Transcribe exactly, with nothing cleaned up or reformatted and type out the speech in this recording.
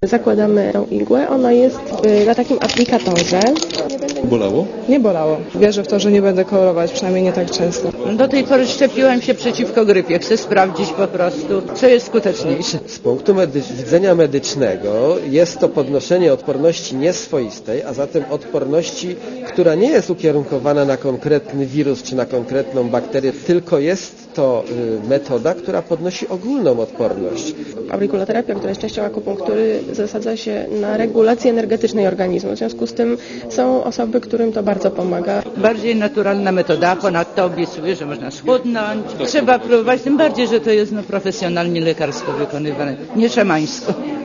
Zakładamy tą igłę, ona jest na takim aplikatorze. Nie będę... Bolało? Nie bolało. Wierzę w to, że nie będę chorować, przynajmniej nie tak często. Do tej pory szczepiłam się przeciwko grypie. Chcę sprawdzić po prostu, co jest skuteczniejsze. Z punktu medy- widzenia medycznego jest to podnoszenie odporności nieswoistej, a zatem odporności, która nie jest ukierunkowana na konkretny wirus czy na konkretną bakterię, tylko jest to y, metoda, która podnosi ogólną odporność. Aurikuloterapia, która jest częścią akupunktury, zasadza się na regulacji energetycznej organizmu. W związku z tym są osoby, którym to bardzo pomaga. Bardziej naturalna metoda, a ponadto obiecuję, że można schudnąć. Trzeba próbować, tym bardziej, że to jest no, profesjonalnie lekarsko wykonywane, nie szamańsko.